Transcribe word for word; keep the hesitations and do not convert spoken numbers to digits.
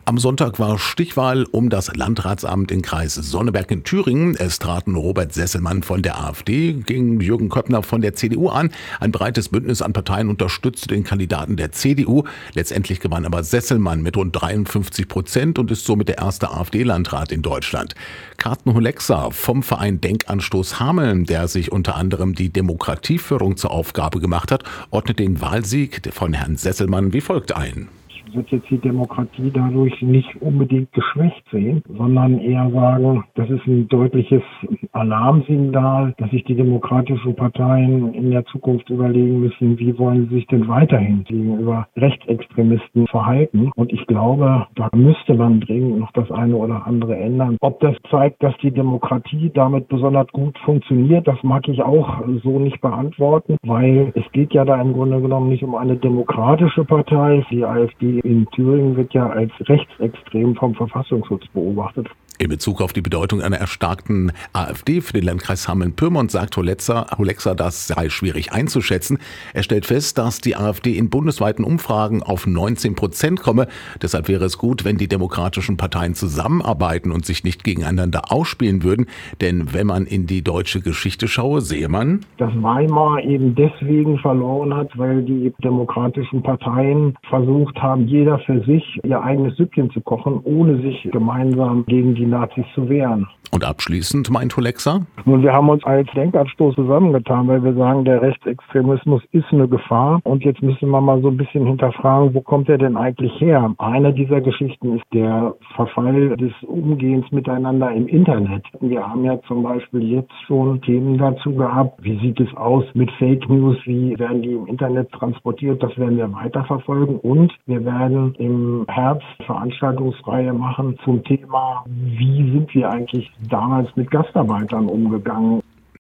Am Sonntag war Stichwahl um das Landratsamt in Kreis Sonneberg in Thüringen. Es traten Robert Sesselmann von der AfD gegen Jürgen Köppner von der C D U an. Ein breites Bündnis an Parteien unterstützte den Kandidaten der C D U. Letztendlich gewann aber Sesselmann mit rund dreiundfünfzig Prozent und ist somit der erste AfD-Landrat in Deutschland. Carsten Holexa vom Verein Denkanstoß Hameln, der sich unter anderem die Demokratieförderung zur Aufgabe gemacht hat, ordnet den Wahlsieg von Herrn Sesselmann wie folgt ein. Ich würde jetzt die Demokratie dadurch nicht unbedingt geschwächt sehen, sondern eher sagen, das ist ein deutliches Alarmsignal, dass sich die demokratischen Parteien in der Zukunft überlegen müssen, wie wollen sie sich denn weiterhin gegenüber Rechtsextremisten verhalten. Und ich glaube, da müsste man dringend noch das eine oder andere ändern. Ob das zeigt, dass die Demokratie damit besonders gut funktioniert, das mag ich auch so nicht beantworten, weil es geht ja da im Grunde genommen nicht um eine demokratische Partei. Die AfD in Thüringen wird ja als rechtsextrem vom Verfassungsschutz beobachtet. In Bezug auf die Bedeutung einer erstarkten AfD für den Landkreis Hameln-Pyrmont sagt Holexa, Holexa, das sei schwierig einzuschätzen. Er stellt fest, dass die AfD in bundesweiten Umfragen auf neunzehn Prozent komme. Deshalb wäre es gut, wenn die demokratischen Parteien zusammenarbeiten und sich nicht gegeneinander ausspielen würden. Denn wenn man in die deutsche Geschichte schaue, sehe man, dass Weimar eben deswegen verloren hat, weil die demokratischen Parteien versucht haben, jeder für sich ihr eigenes Süppchen zu kochen, ohne sich gemeinsam gegen die Nazis zu wehren. Und abschließend meint Holexa? Nun, wir haben uns als Denkanstoß zusammengetan, weil wir sagen, der Rechtsextremismus ist eine Gefahr. Und jetzt müssen wir mal so ein bisschen hinterfragen, wo kommt er denn eigentlich her? Eine dieser Geschichten ist der Verfall des Umgehens miteinander im Internet. Wir haben ja zum Beispiel jetzt schon Themen dazu gehabt. Wie sieht es aus mit Fake News? Wie werden die im Internet transportiert? Das werden wir weiterverfolgen. Und wir werden im Herbst Veranstaltungsreihe machen zum Thema, wie sind wir eigentlich damals mit Gastarbeitern umgegangen.